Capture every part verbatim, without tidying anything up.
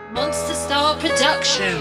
Monster Star Production.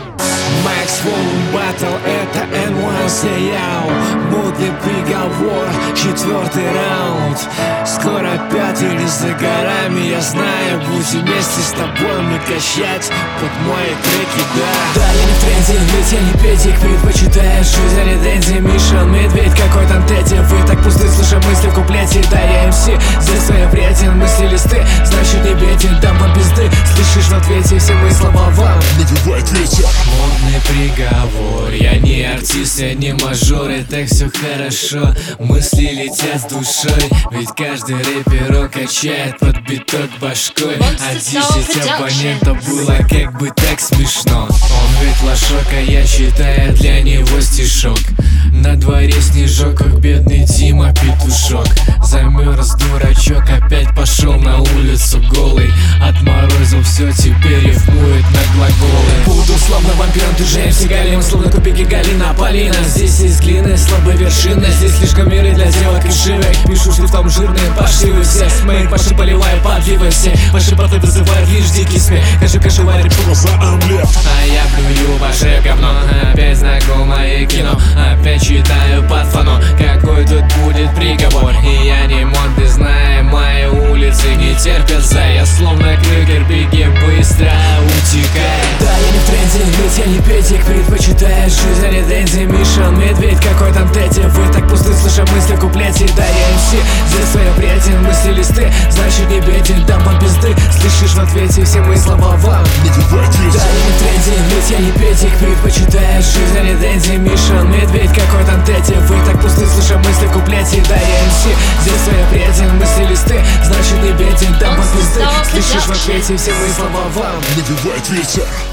Max Volume Battle — это эн один Сериал. Мутный приговор, четвертый раунд. Скоро пятый или за горами, я знаю. Будь вместе с тобой мы качать под мои треки, да. Да, я не в тренде, ведь я не педик. Предпочитаешь жизнь, а не Дэнди. Мишел Медведь, какой там Тедди. Вы так пусты, слушай мысли в куплете. Да, я эм си, здесь своя вреден. Мысли листы, значит не беден. Дам вам пизды, слышишь в ответе все мои слова вам. Надевает ветер. Модный приговор, я не артист, я не мажор, и так все хорошо. Мысли летят с душой, ведь каждый рэперок качает под биток башкой. А десять оппонентов было как бы так смешно. Он ведь лошок, а я читаю для него стишок. На дворе снежок, как бедный Дима Петушок. Замерз дурачок, опять пошел на улицу голый. Отморозил все, теперь рифмует на глаголы. Буду словно вампир, ты же эм си Галим, словно кубики Галина Полина. Здесь есть глины, слабые вершины. Здесь слишком миры для девок и шивок. Пишу шрифтом жирные, пошивы все. Смейн, паши поливай, подвивай все. Ваши порты вызывают лишь дикий смех. Каши, каши, варит, что за омлет. А я плюю ваше говно. Опять знакомое кино. Опять читаю под фано. Какой тут будет приговор? И я не модный, знаю, мои улицы не терпят за. Я словно крюгер, беги быстро, утекай. Да, я не в тренде, ведь я не педик. Предпочитаешь жизнь, а не Дэнди. Мишел Медведь, какой там Тедди. Вы так пусты, слыша мысли в куплете. Да, я эм си, здесь своя вреден. Мысли листы, значит не беден. Дам вам пизды, слышишь в ответе все мои слова вам. Надевает ветер. Да, я не в тренде, ведь я не педик. Предпочитаешь жизнь, а не Дэнди. Мишел Медведь, какой там Тедди. Вы так пусты, слыша мысли в куплете. Да, я эм си, здесь своя вреден. Мысли листы, значит не беден. Дам вам пизды, слышишь в ответе все мои слова вам. Надевает ветер.